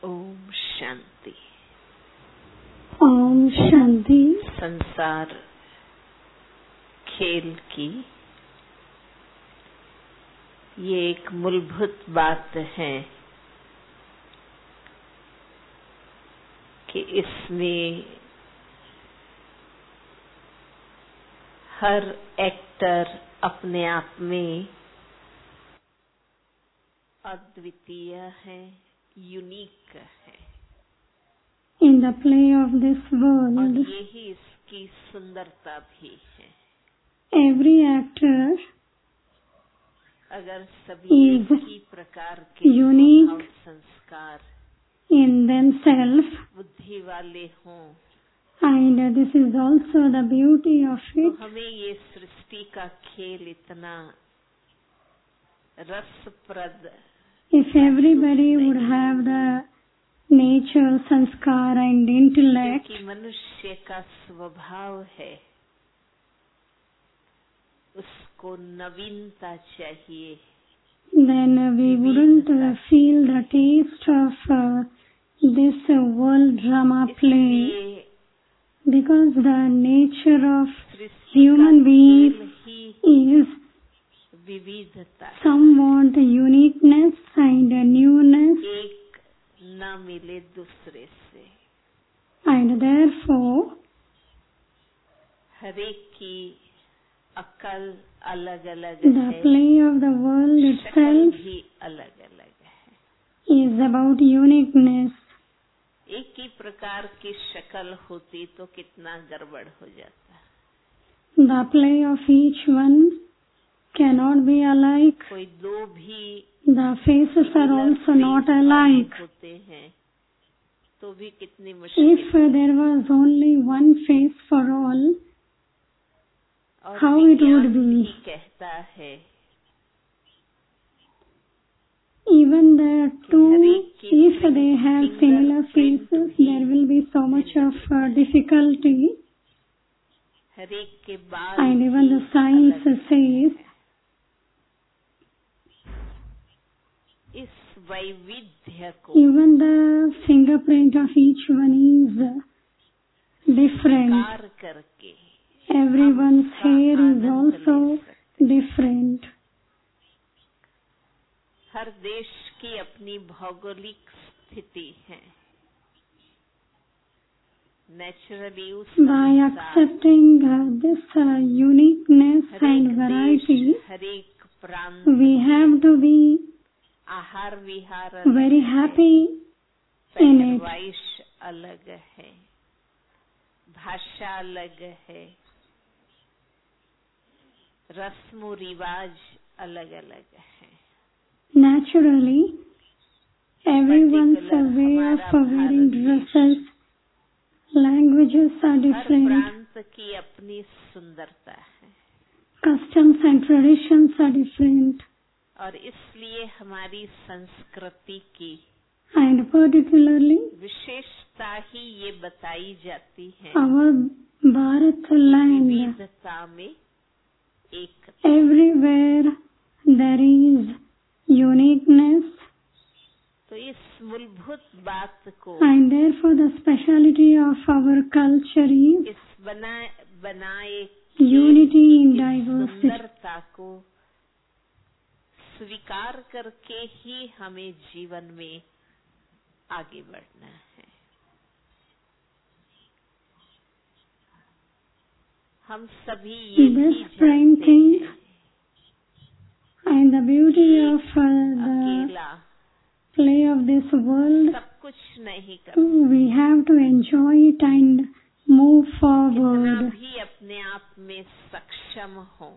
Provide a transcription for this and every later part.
ओम शांति। ओम शांति। संसार खेल की ये एक मूलभूत बात है कि इसमें हर एक्टर अपने आप में अद्वितीय है, यूनिक है। In the play of this और world, यही इसकी सुंदरता भी है। every actor अगर सभी is एक ही प्रकार के unique स्वभाव संस्कार in themselves, बुद्धि वाले हों and this is also the beauty of तो it. हमें ये सृष्टि का खेल इतना रसप्रद If everybody would have the nature, sanskar and intellect, क्योंकि मनुष्य का स्वभाव है, उसको नवीनता चाहिए। then we wouldn't feel the taste of this world drama play, इसलिए because the nature of सृष्टि का human beings खेल ही is विविधता है। some want uniqueness and newness, एक न मिले दूसरे से, and therefore हरेक की अकल अलग अलग the है, play of the world शक्ल itself भी अलग अलग है। is about uniqueness. एक ही प्रकार की शक्ल होती तो कितना गड़बड़ हो जाता। The play of each one cannot be alike. कोई दो भी The faces are also not alike. होते हैं तो भी कितनी If मुश्किल। there was only one face for all, और how it would विज्ञान be? भी कहता है Even the two, if they have similar faces, there will be so much of difficulty. हरेक के बाल And even the भी science अलग says, है। इस वैविध्य को even the fingerprint of each one is different. स्वीकार करके Everyone's उसका hair is आनंद also ले सकते। different. हर देश की अपनी भौगोलिक स्थिति है। नेचुरली उस By accepting this uniqueness and variety, हरेक प्रांत we have to be आहार विहार very happy in it. पहरवाइश अलग है, भाषा अलग है, रस्म रिवाज अलग अलग है। Naturally, everyone's way of wearing dresses, languages are her different, प्रांत की अपनी सुंदरता है customs and traditions are different, और इसलिए हमारी संस्कृति की and particularly विशेषता ही ये बताई जाती है। our Bharat land, विविधता में एक everywhere there is uniqueness, तो इस मूलभूत बात को and therefore the speciality of our culture is इस बनाए unity in इस diversity. सुंदरता को स्वीकार करके ही हमें जीवन में आगे बढ़ना है। हम सभी ये भी This जानते painting हैं and the beauty of the अकेला play of this world, सब कुछ नहीं कर we have to enjoy it and move कितना forward. भी अपने आप में सक्षम हो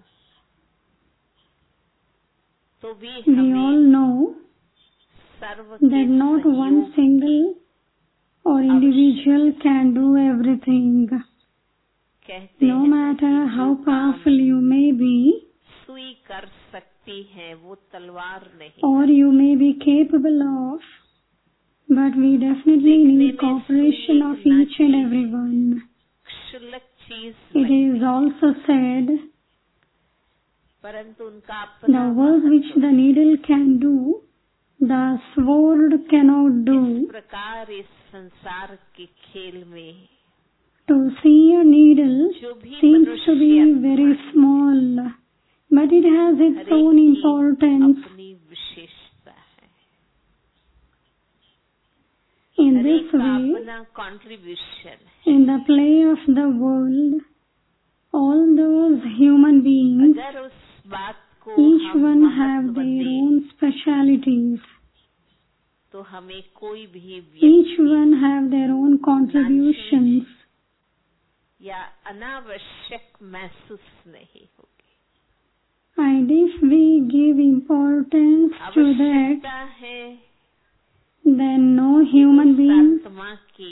तो भी We हमें all know सर्व के that not one सहयोग single or individual can do everything. कहते No हैं matter कि how जो काम powerful you may be, सुई कर सकती है वो तलवार नहीं। or you may be capable of, but we definitely need cooperation of each and everyone. क्षुल्लक चीज It नहीं, is also said, परंतु उनका the अपना work which the needle can do the sword cannot do. इस प्रकार इस संसार के खेल में To see a needle जो भी seems to be मनुष्य very small, but it has its her own एक की importance. अपनी विशेषता है, In हर एक this का way, अपना कंट्रीब्यूशन है। in the play of the world, all those human beings, अगर उस बात को each हम one have महत्व their दें own specialities. तो हमें कोई भी Each व्यक्ति one have their own contributions. या अनावश्यक महसूस नहीं होगी। And if we give importance to that, आवश्यकता है then no human उस being आत्मा की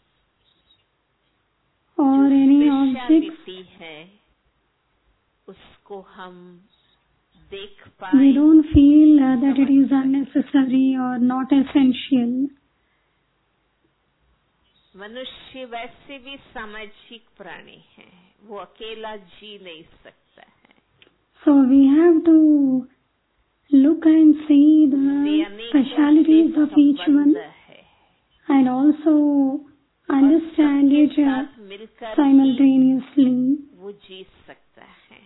or जो any object, स्पेशलिटी है उसको हम देख we पाए। don't feel that it is unnecessary or not essential. मनुष्य वैसे भी सामाजिक प्राणी है, वो अकेला जी नहीं सकता है। So we have to look and see the उससे अनेकों specialities से of each one संबंध है and also और understand सबके it साथ मिलकर ही simultaneously. वो जी सकता है।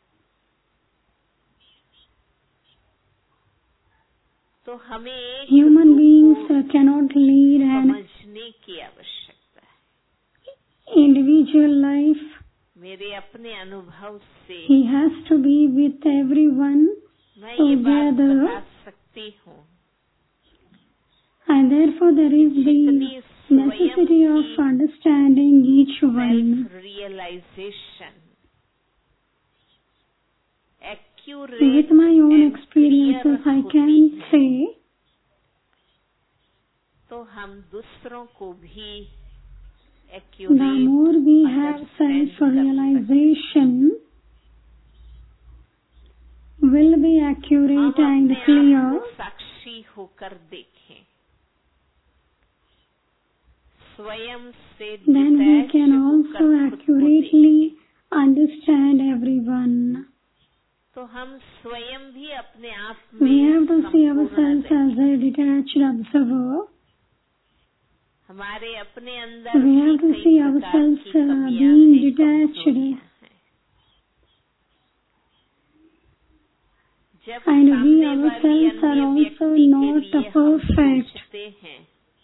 तो हमें एक Human दूसरे beings को cannot lead an समझने की आवश्यकता है। individual life. मेरे अपने अनुभव से He has to be with everyone मैं ये बात together, बता सकती हूँ, and therefore there is the जितनी necessity स्वयं of की understanding each one. Self realization accurate With my own and clear experiences, I होती can है say तो हम दूसरों को भी the accurate more we have self-realization, will be हम accurate and अपने आप clear, को साक्षी होकर देखें, स्वयं से then we डिटैच can होकर also खुद को accurately देखें। understand everyone. तो हम स्वयं भी अपने आप We में have to see संपूर्ण ourselves as रहें। a detached observer. हमारे अपने अंदर We भी have to कई see प्रकार ourselves की कमियां being हैं, detached, कमजोरियां हैं। जब and we सामने वाली ourselves are अन्य also व्यक्ति के not लिए हम perfect. सोचते हैं,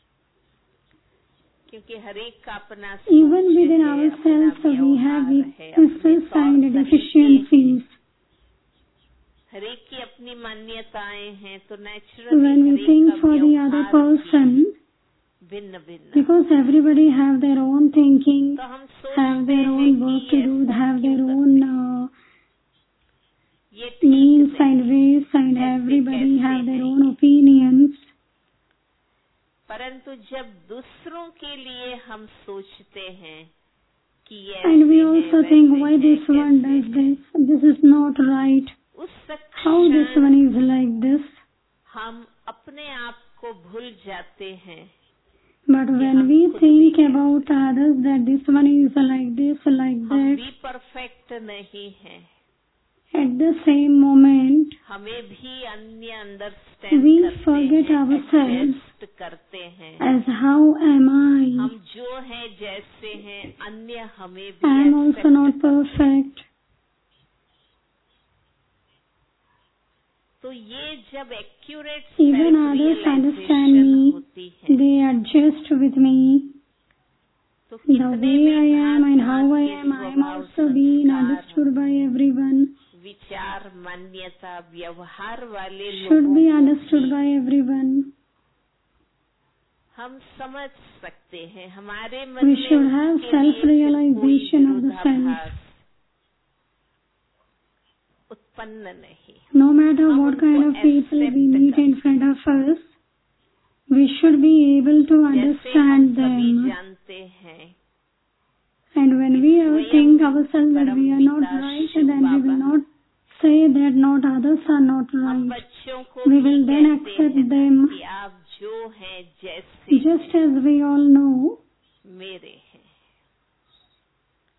क्योंकि हर एक का अपना Even सोच within है, अपना ourselves, we have व्यवहार है, अपने weaknesses तौर and तरीके हैं, deficiencies. हर एक की अपनी मान्यताएं हैं, तो नेचुरली When हर we एक think का for the other व्यवहार भी person, भिन्न भिन्न। because everybody have their own thinking, तो हम have सोचते their हैं own कि work to do, ऐसा have क्यों their करते own हैं? ये ठीक means नहीं, and ways, and ऐसे everybody कैसे have their नहीं? own opinions. परंतु जब दूसरों के लिए हम सोचते हैं कि ये And we ऐसे also है, think वैसे why है, this one कैसे does है, this, this is not right, उस how this क्षण one is like this. हम अपने आप को भूल जाते हैं। But when हम we खुद think भी about others, that this one is like this, like हम that, भी परफेक्ट नहीं हैं, at the same moment, हमें भी अन्य अंडरस्टैंड we करते forget हैं, ourselves एडजस्ट करते हैं। as how am I? हम जो हैं जैसे हैं, अन्य हमें I भी am also accept not perfect. तो ये जब accurate Even self others understand realization me, होती है, they adjust with me. तो The कितने way I में am and how I भांति am, I am स्वभाव also being संस्कार understood by everyone, विचार मान्यता व्यवहार वाले should लोगों be को understood भी by everyone. हम समझ सकते हैं। हमारे मन We में should have उसके लिए फिर कोई self-realization of the self. विरोधाभास उत्पन्न नहीं। No matter हम what kind उनको of people we accept meet in front of us, we should be able to जैसे हम understand सभी them. जानते हैं, And when we स्वयं think ourselves that परम we are not पिता right, Shiv then we will Baba, not say that not others are not हम right. बच्चों को We भी will then कहते accept हैं them कि आप जो हैं जैसे just as we all know. मेरे हैं।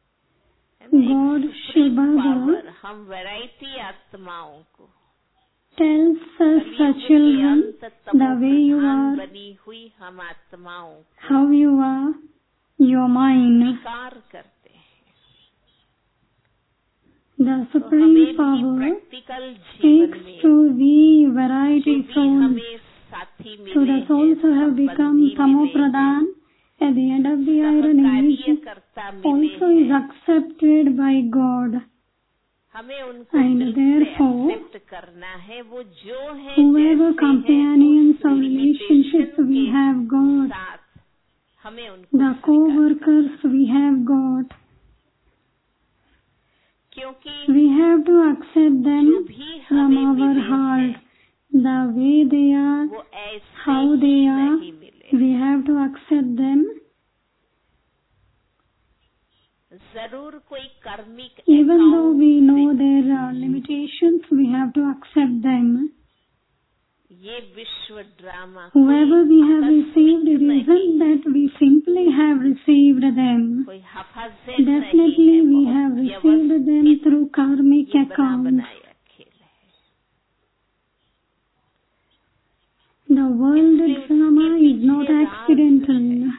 God, सुप्रीम Shiva, पावर हम वैरायटी आत्माओं को tells us the children the way you are, बनी हुई हम आत्माओं को how you are, your mind. स्वीकार करते हैं। The तो Supreme हमें भी Power प्रैक्टिकल जीवन speaks में to the जो variety भी souls, हमें साथी to मिले the souls who have become संबंधी Tamo मिले Pradhan at the end of the iron age, सहकार्यकर्ता मिले also is accepted by God. हमें उनको And दिल से therefore, एक्सेप्ट करना है, वो जो है whoever जैसे companions है or उस relationships लिमिटेशन we के have got, साथ हमें उनको the स्वीकार co-workers we have got, क्योंकि we have to accept जो them भी from हमें our मिले heart. हैं The way they are, वो ऐसे how ही they are, नहीं मिले। we have to accept them. जरूर कोई कार्मिक Even though account we know से their limitations, we have to accept them. ये विश्व ड्रामा Whoever we have आकस्मिक received, it नहीं, isn't that we simply have received them. कोई हफाजत Definitely नहीं we है, have बहुत received them व्यवस्थित through karmic ये बना accounts. बनाया खेल है। The world इसलिए drama उसके is not पीछे राज accidental. है।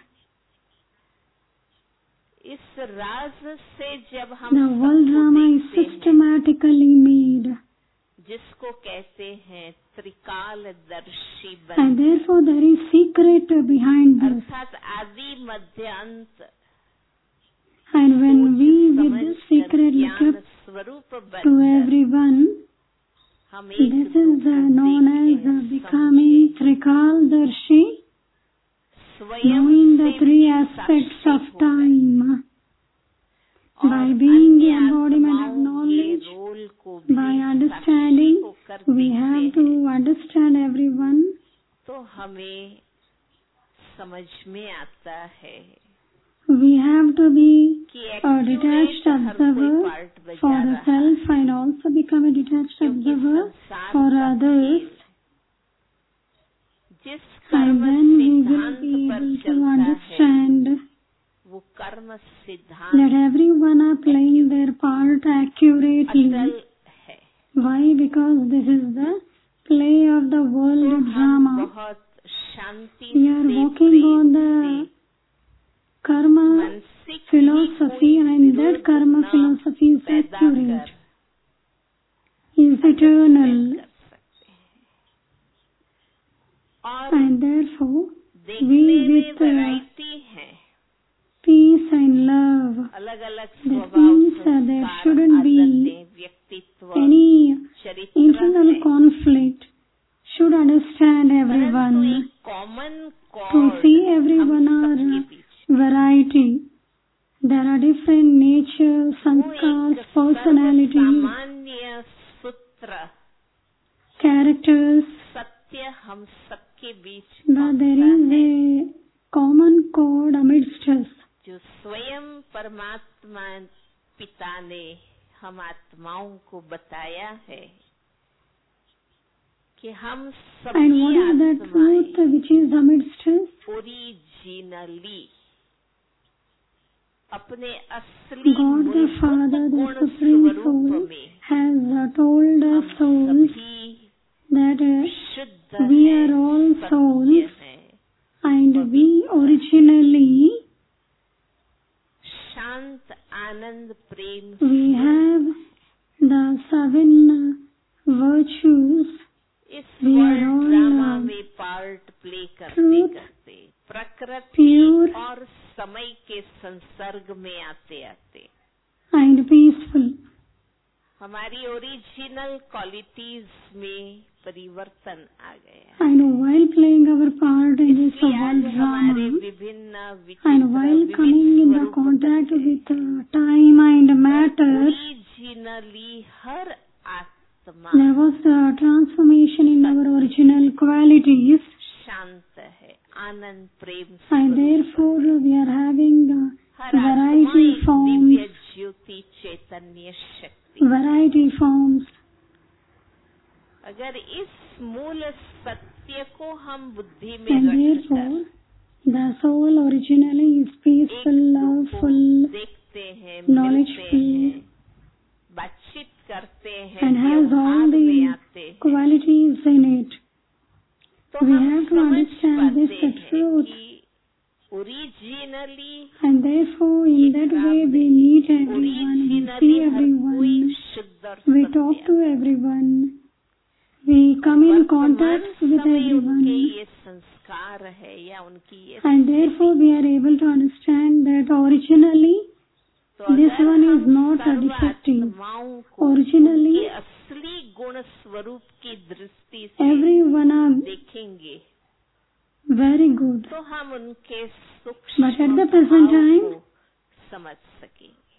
इस राज से जब हम The world सबको drama is देखते हैं, systematically made. जिसको कहते हैं त्रिकालदर्शी And बंध, therefore there is secret behind this. अर्थात आदि मध्य अंत And when we with समझ this कर secret ज्ञान kept स्वरूप to बनकर everyone, हम this एक is known as becoming Trikaldarshi, स्वयं knowing the से three भी aspects साक्षी of हो गए time. और By being the अन्य embodiment of आत्माओं के knowledge, रोल को भी by साक्षी understanding, होकर we देखते have हैं, to understand everyone. तो हमें समझ में आता है We have to be कि a detached एक्यूरेट हर कोई observer पार्ट बजा for the रहा है, self and also become a detached क्योंकि observer संसार for का others. खेल जिस And कर्म then we will सिद्धांत be पर able to चलता है understand वो कर्म that सिद्धांत everyone are playing their part accurately. अटल है। Why? Because this is the play of the तो world हम drama. बहुत शांति We are से working प्रेम on से the karma मानसिक philosophy, कोई and that विरोध karma न philosophy is पैदा accurate, कर is eternal, कर सकते हैं। और and therefore देखने we में with वैरायटी है, peace and love, अलग अलग that स्वभाव means there संस्कार shouldn't be आदतें व्यक्तित्व any चरित्र internal है, conflict, should understand परंतु everyone, एक कॉमन to कॉर्ड see हम everyone सबके are बीच variety. There are different natures, वो sanskars, एक personalities, सर्वसामान्य सूत्र characters, सत्य हम सबके बीच but there पहुंचा is है, a common code amidst us. जो स्वयं परमात्मा पिता ने हम आत्माओं को बताया है कि हम And what सभी is that आत्माएं truth which is amidst us? Originally अपने असली God the Father, the गुण Supreme स्वरूप Soul, में has told हम us souls सभी that शुद्ध we हैं, are all सत्य souls, हैं, and we originally शांत आनंद प्रेम we have the seven virtues. इस We are world all drama में पार्ट प्ले करते truth, करते प्रकृति pure, और समय के संसर्ग में आते आते and peaceful. हमारी ओरिजिनल क्वालिटीज में परिवर्तन आ गया, And while playing our part in this इसलिए आज world हमारे drama, विभिन्न and while coming in the contact with time and matter, originally हर आत्मा there was a transformation in our original qualities, शांत है, आनंद प्रेम and स्वरूप therefore we are having हर आत्मा variety एक forms, दिव्य ज्योति चैतन्य शक्ति। variety forms. अगर इस मूल सत्य को हम बुद्धि में And रखकर therefore, the soul originally is एक peaceful, को loveful, देखते हैं, knowledgeful, मिलते हैं, बातचीत करते हैं, and has all व्यवहार में the आते हैं, qualities in it. तो We हम have to समझ understand this पाते the हैं truth, कि originally and therefore in that way we meet everyone, we see हर कोई everyone, शुद्ध और we सत्य talk to everyone, we come in contact with समय उनके everyone, ये संस्कार है या उनकी ये and therefore we are able to understand that originally तो this अगर one is हम not a defective. सर्वात्माओं को Originally, उनके असली गुण स्वरूप की दृष्टि से everyone are देखेंगे very good, तो हम उनके सूक्ष्म but at the present भाव time को समझ सकेंगे।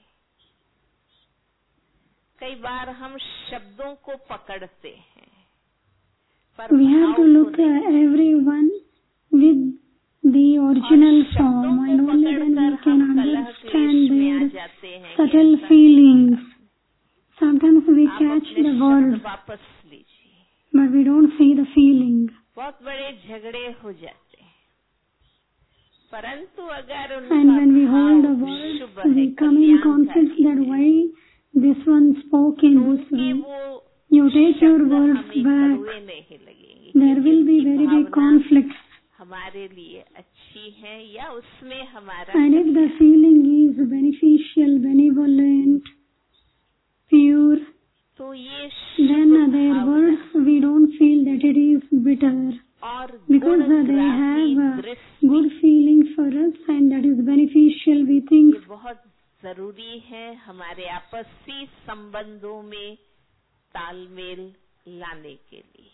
कई बार हम शब्दों को पकड़ते हैं पर we have भाव to को look नहीं। at everyone with the original form, and only then we can understand their subtle feelings. Sometimes we आप catch अपने the शब्द word, वापस लीजिए, but we don't see the feeling. बहुत बड़े झगड़े हो जाते हैं, परंतु अगर And उनका when we hold the भाव words, शुभ है, we come in conflict कल्याणकारी that है, why this one spoke in तो this उनके way. वो You take your शब्द words हमें back. कड़वे नहीं लगेंगे, There will be क्योंकि very big भावना conflicts. हमारे लिए अच्छी है या उसमें हमारा And if the feeling is beneficial, benevolent, pure, तो ये then Shubh their Bhavna words we don't feel that it is bitter, और because they गुणग्राही have a दृष्टि good feeling for us and that is beneficial. We think ये बहुत जरूरी है हमारे आपसी संबंधों में तालमेल लाने के लिए।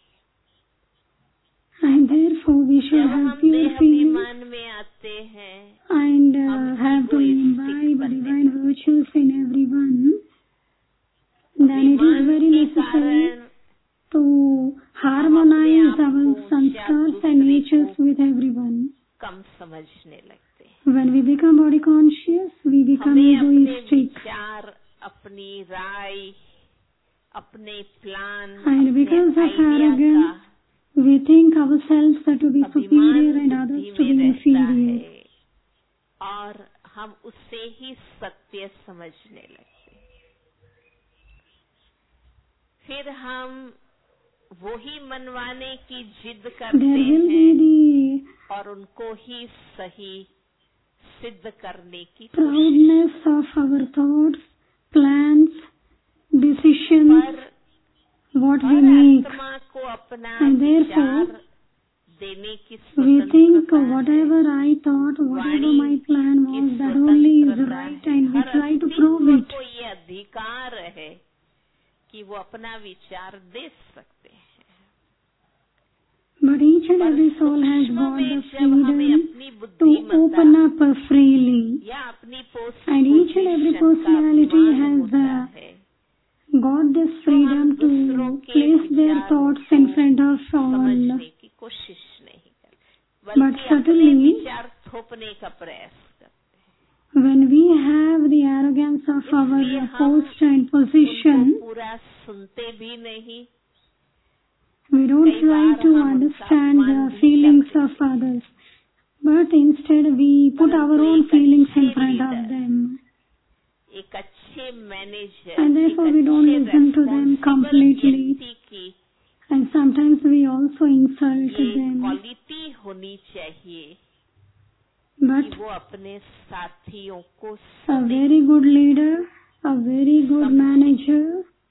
and therefore we should जब have हम pure देह feelings अभिमान में आते हैं and हम have to egoistic imbibe बनने divine virtues in everyone, then it is अभिमान very के necessary कारण to harmonize our sanskars and natures with everyone. कम समझने लगते हैं। When we become body conscious, we become हमें अपने egoistic. विचार, अपनी राय, अपने प्लान, And अपने because of आइडिया arrogance, का we think ourselves to be अभिमान superior and others बुद्धि to be में रहता inferior. है और हम उसे ही सत्य समझने लगते हैं। फिर हम वही मनवाने की जिद करते There will हैं be और उनको ही सही सिद्ध करने की the proudness of our thoughts, plans, decisions, पर what we हर make. आत्मा को अपना And therefore, विचार देने की We think स्वतंत्रता whatever है। I thought, whatever Vani my plan की was, that only is स्वतंत्रता right है। and we her try to अस्तित्व prove it. को ये अधिकार है कि वो अपना विचार दे सकते हैं। But each and पर every soul has सूक्ष्म got में the जब हमें freedom अपनी to बुद्धिमत्ता open up freely. या अपनी And each and every personality has got this freedom to place their thoughts in front of all. समझने की कोशिश नहीं करते, But बल्कि अपने certainly, विचार थोपने का प्रयास करते हैं। when we have the arrogance of इसलिए our हम post and position, उनको पूरा सुनते भी नहीं, we don't कई try बार to हम उनका understand the अपमान भी feelings करते of others, but instead we put our परंतु own एक feelings in अच्छे front of leader, them. एक अच्छे manager, And therefore we don't listen to them completely. व्यक्ति की And sometimes we also insult ये them. क्वालिटी होनी चाहिए But कि वो अपने साथियों को a सुने। very good leader, a very good manager,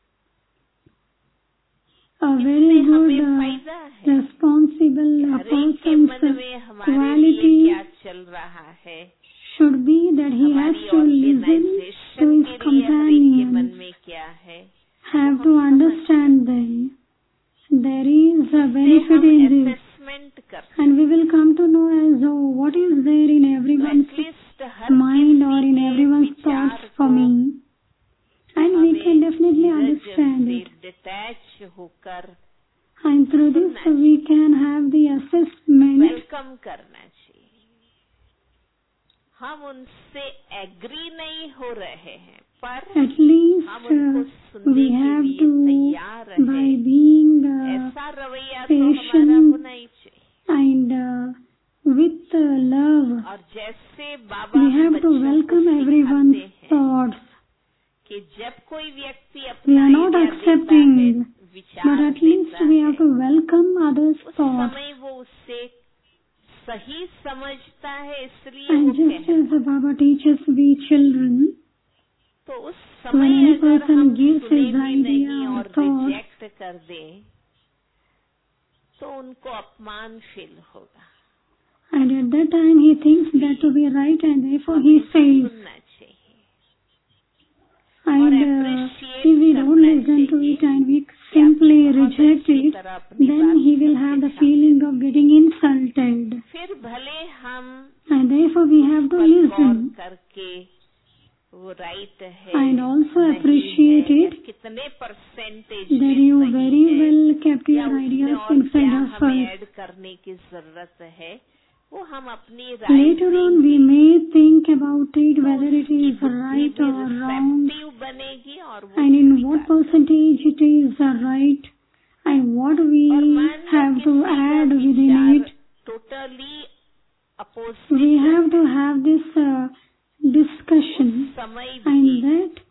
a very इससे good हमें फायदा है। responsible हर एक के person's मन में हमारे लिए quality क्या चल रहा है, should be that he has हमारी to listen to organization his के लिए हर एक के मन companions, में क्या है, have to understand them. There is a benefit in this. Assessment कर And we will come to know as what is there in everyone's at least हर mind or in किसी के everyone's विचार thoughts for me. And we can definitely understand से it. Detach होकर And through this we can have the assessment. Welcome करना चाहिए। हम उनसे एग्री नहीं हो रहे हैं, पर At least हम उनको सुनने we के have लिए to, तैयार by हैं। being ऐसा रवैया तो patient हमारा होना ही चाहिए। and with love, और जैसे बाबा we have to बच्चों को welcome सिखाते everyone's हैं thoughts. कि जब कोई व्यक्ति We अपना are not idea देता है, accepting, but विचार at least देता we have है, to welcome others' उस thoughts. समय वो उससे सही समझता है, इसलिए And वो just कहता as the Baba teaches we children, तो उस when समय any अगर person हम gives सुने his भी idea नहीं or और thought, रिजेक्ट कर दें तो उनको अपमान फील होगा। and at that time he thinks that to be right and therefore he हमें says, सुनना चाहिए and appreciate if we don't करना listen to चाहिए it and we कि आपने simply बहुत reject अच्छी it, तरह अपनी then बात he will have the समझा। feeling of getting insulted. फिर भले हम And therefore we have to पर गौर listen करके वो राइट है and also नहीं appreciate है, it कितने परसेंटेज that में you सही very है, well kept या your उसमें ideas और inside क्या us हमें first. ऐड करने की जरूरत है, वो हम अपनी Later on we may think about it whether it is right or wrong receptive बनेगी और वो and in what स्वीकार percentage it is right and what we और मान लो have to किसी का add within विचार it. Totally opposite We have to have this discussion समय and भी that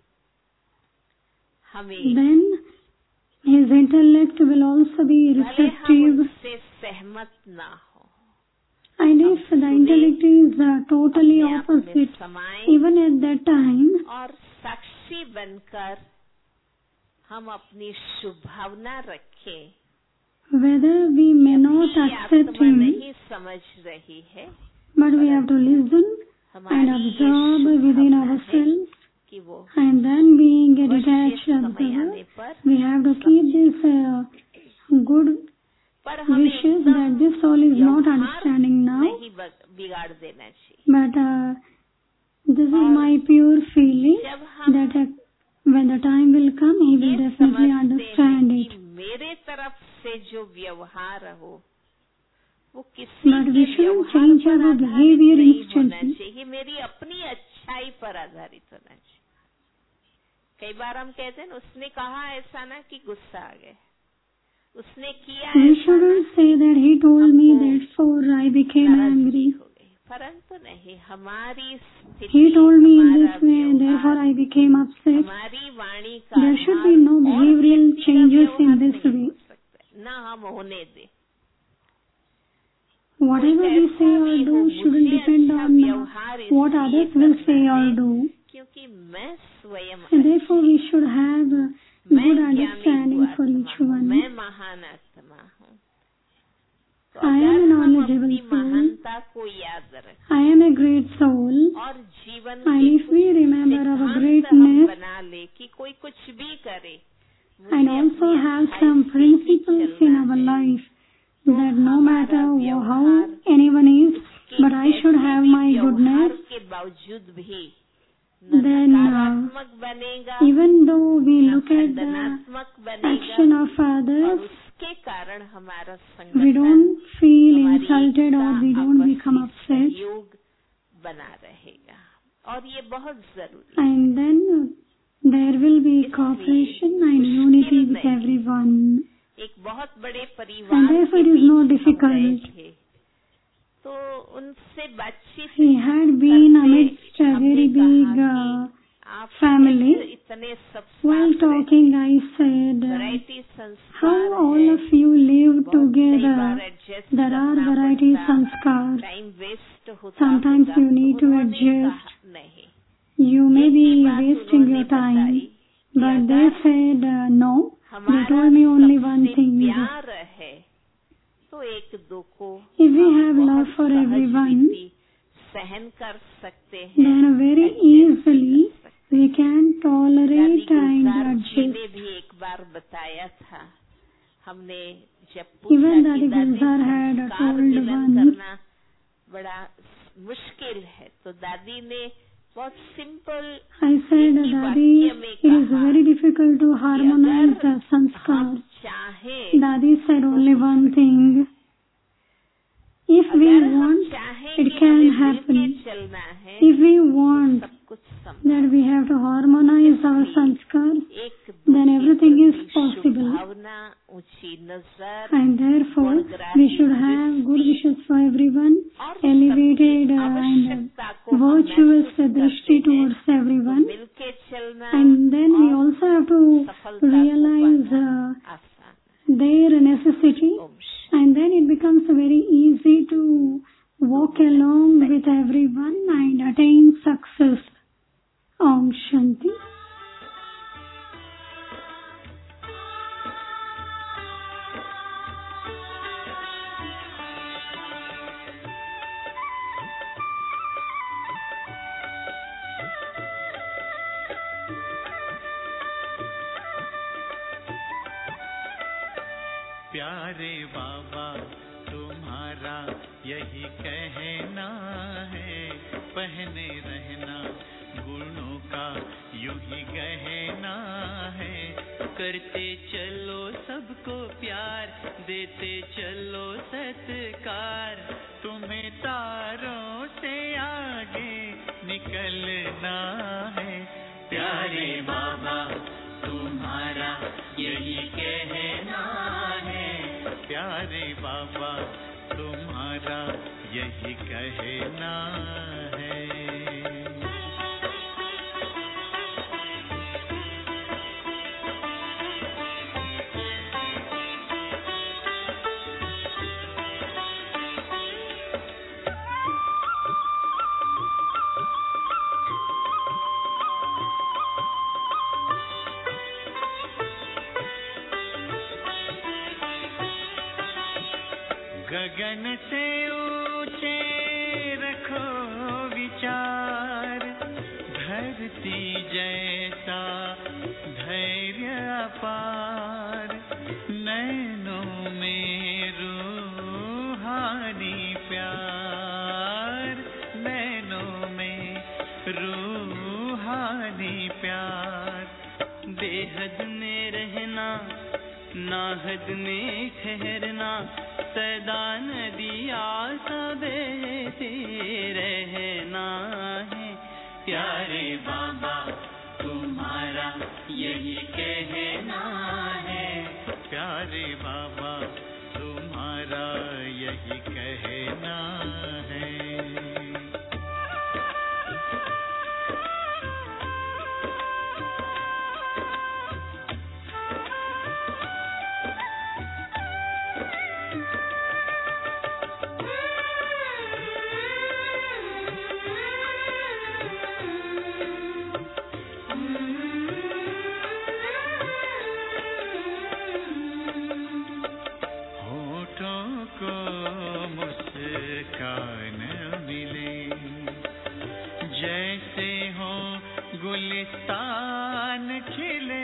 हमें then his intellect will also be भले हम receptive. उससे सहमत ना हो, And if the intellect is totally अपने आप में opposite, समाएं even at that time, और साक्षी बनकर हम अपनी शुभभावना रखें। whether we may not अभी accept आत्मा him, नहीं समझ रही है, but we have to listen and हमारी ये observe within शुभभावना है ourselves, कि वो and then being अवश्य detached समय आने observer, पर we have to keep this good पर हमें wishes that this soul is not व्यवहार understanding now, नहीं बिगाड़ देना चाहिए। but this is my pure feeling जब हम that when the time will come, he will ये definitely समझते understand हैं it. कि मेरे तरफ से जो व्यवहार हो वो किसी But के we shouldn't व्यवहार change पर our आधारित behavior नहीं होना instantly. चाहिए, मेरी अपनी अच्छाई पर आधारित होना चाहिए। कई बार हम कहते हैं ना, उसने कहा ऐसा ना कि गुस्सा आ गया, उसने किया We ऐसा ना shouldn't say that he told me, therefore I became नाराजगी angry. हो गई, परंतु नहीं, हमारी स्थिति, He told me in हमारा this way and therefore व्यवहार, I became upset. हमारी वाणी का There should be Aadhaar no और behavioral व्यक्ति का changes व्यवहार in this नहीं way. हो सकता है, ना हम होने दे। Whatever we say or do shouldn't depend on what others will say or do. क्योंकि मैं स्वयं And therefore we should have good understanding for each one. मैं महान आत्मा हूँ, तो I am अगर a हम knowledgeable अपनी soul. महानता को याद रखें I am a great soul. और जीवन And के if we remember our सिद्धांत हम greatness बना ले कि कोई कुछ भी करे, and मुझे also अपनी have अच्छाई some से ही principles in चलना our है, life तो that no matter हमारा how व्यवहार anyone is, उसके but I should कैसे have भी my व्यवहार goodness, के बावजूद भी then नकारात्मक बनेगा, even though we look at the खंडनात्मक बनेगा action of और others, उसके कारण हमारा we संगठन don't feel हमारी insulted or we don't आपसी become upset, सहयोग बना रहेगा और ये बहुत जरूरी है। and then there will be cooperation and unity with everyone. एक बहुत बड़े And परिवार therefore के it is बीच not हम difficult. गए थे, तो उनसे बातचीत He had been amidst a हमने very कहा big कि आप family. इतने सब While talking, I said, variety how sanskar all है, of you live बहुत कई together. बार adjust There are करना variety पड़ता, sanskars. टाइम वेस्ट होता Sometimes होगा, you need तो to उन्होंने adjust. कहा, नहीं, You may एक be ही बात wasting उन्होंने your time. बताई But कि they अगर said, no. They हमारा told me only one सबसे thing. प्यार है तो एक दो को If we हम have बहुत love for सहज everyone, रीति सहन कर सकते हैं, then very adjust कर easily सकते we हैं। can दादी tolerate and गुलजार जी ने adjust. भी एक बार बताया था, हमने जब Even पूछा Dadi कि दादी Gulzar had संस्कार told मिलन once, करना बड़ा मुश्किल है, तो दादी ने बहुत simple I said, Dadi, it is very difficult to harmonize the हम sanskars. चाहें, Dadi said only one thing. If we अगर हम want, चाहें it कि can हमें मिलके happen. चलना है, If we want सब कुछ संभव, that we have to harmonize our sanskars, एक दो then के everything is प्रति possible. शुभभावना, ऊंची नजर And therefore, we should have good wishes for everyone, elevated and आवश्यकता को हम virtuous महसूस drishti करते हैं, towards everyone, मिलके चलना, and work along with everyone and attain success. Om Shanti. प्यारे बाबा तुम्हारा यही कहना है, पहने रहना गुणों का यूं ही गहना है। करते चलो सबको प्यार, देते चलो सत्कार, तुम्हें तारों से आगे निकलना है। प्यारे बाबा तुम्हारा यही कहना है, प्यारे बाबा तुम्हारा यही कहना है। गगन से ऊंचे रखो विचार, धरती जैसा धैर्य अपार, नैनों में रूहानी प्यार, नैनों में रूहानी प्यार। बेहद में रहना, नाहद में ठहरना, सदा नदिया सा बहते रहना है। प्यारे बाबा तुम्हारा यही कहना है, प्यारे बाबा तुम्हारा यही कहना है। गुलिस्तान खिले,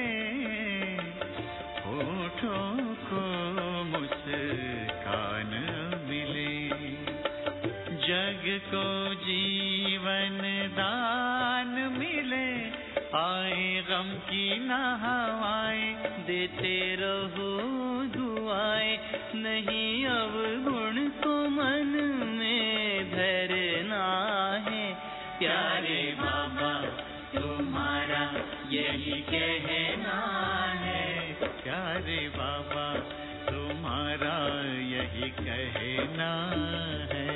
होठों को मुस्कान मिले, जग को जीवन दान मिले। आए गम की न हवाएं, देते रहो दुआएं, नहीं अब गुण को मन में धरना है। प्यारे बाबा तुम्हारा यही कहना है, प्यारे बाबा तुम्हारा यही कहना है।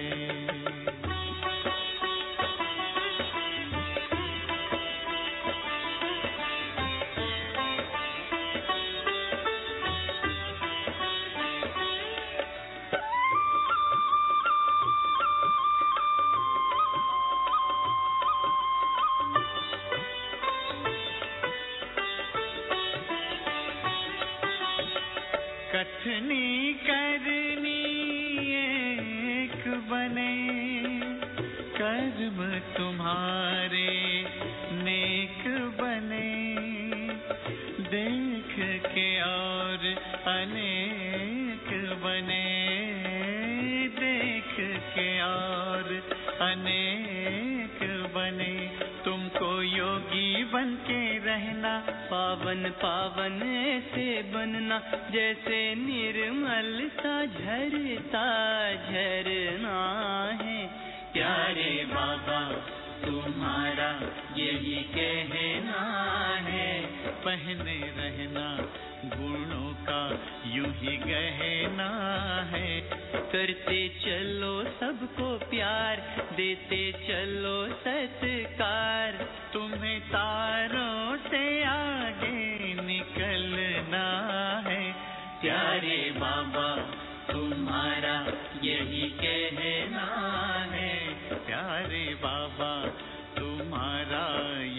कथनी करनी एक बने, कर्म तुम्हारे नेक बने, देख के और अनेक बने, देख के और अनेक बने। तुमको योगी बन के रहना, पावन पावन ऐसे बनना, जैसे निर्मल सा झरता झरना है। प्यारे बाबा तुम्हारा यही कहना है, पहने रहना गुणों का यूं ही गहना है। करते चलो सबको प्यार, देते चलो सत्कार, तुम्हें तारों से आगे निकलना है। प्यारे बाबा तुम्हारा यही कहना है, प्यारे बाबा तुम्हारा